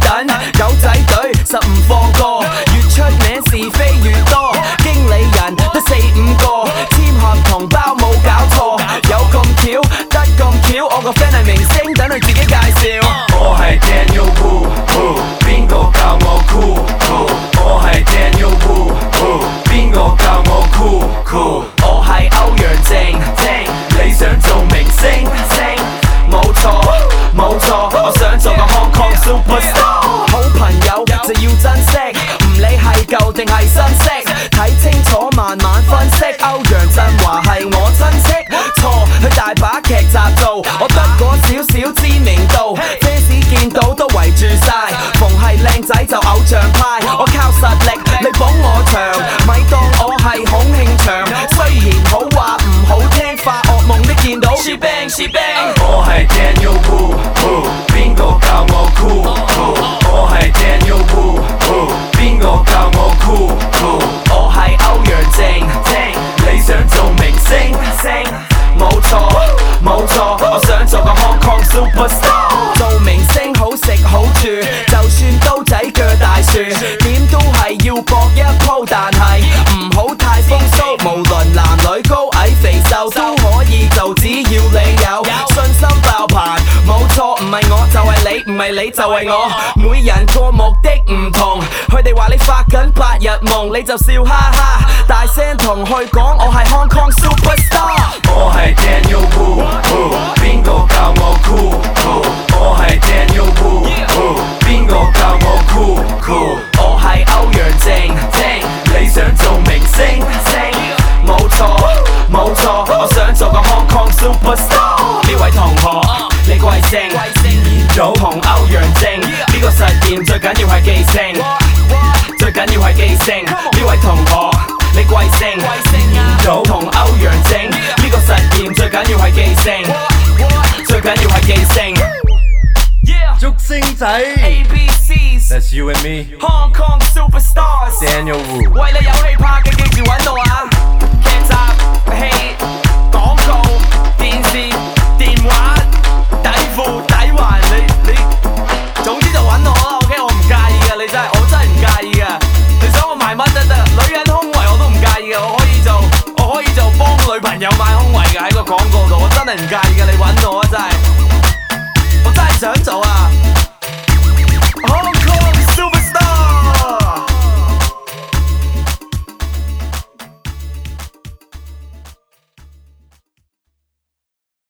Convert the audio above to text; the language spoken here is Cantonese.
等，狗仔隊實唔放過，越出名是非越多，經理人得4、5個，簽合同包冇搞錯，有咁巧得咁巧，我個 friend 係明星，等佢自己介紹。 我係 Daniel Wu， 邊個教我 cool？ 我係 Daniel Wu， 邊個教我 cool？ 我係歐陽靖， 你想做明星？ 冇錯冇錯，我想做個 Hong Kong superstar。好朋友就要珍惜，唔理係舊定係新式，睇清楚慢慢分析。歐陽震華係我親戚，錯佢大把劇集做，我得嗰少少知名度，fans 見到都圍住晒，逢係靚仔就偶像派，我靠實力你捧我場，咪當我係孔慶祥。雖然好話唔好聽，發惡夢都見到。She bang she bang。 我係 Daniel Wu， 邊個教我 cool？ 我係 Daniel Wu， 邊個教我 cool？ 我係歐陽靖， 你想做明星？ 冇錯冇錯，我想做個 Hong Kong superstar。做明星好食好住，就算刀仔鋸大樹，點都係要搏一鋪，但係唔好太風騷。無論男女高矮肥瘦都可以做，只要你有信心爆棚。冇錯，唔係我就係你，唔係你就係我。每人個目的唔同，佢哋話你發緊8日夢，你就笑哈哈，大聲同佢講我係 Hong Kong superstar。 我係 Daniel Wu， 邊個教我 cool？ 我係 Daniel Wu， 邊個教我 cool？ 我係歐陽靖， 你想做明星？ 冇錯冇錯，我想做個 Hong Kong superstar。呢位同學你貴姓？ 嚴祖同歐陽靖，呢個實驗最緊要係記性，最緊要係記性。呢位同學你貴姓？ 嚴祖同歐陽靖，呢個實驗最緊要係記性，最緊要係記性。 竹星仔 ABCs ，That's you and me， Hong Kong superstars。 Daniel Wu。 喂，你有戲拍嘅記住揾我啊！劇集、戲、廣告、電視、電話、底褲、底環，你總之就揾我啦 ，OK？ 我唔介意嘅，你真係我真係唔介意嘅。你想我賣乜得得，女人胸圍我都唔介意嘅，我可以做幫女朋友買胸圍嘅喺個廣告度，我真係唔介意嘅，你揾我啊真係，我真係想做啊！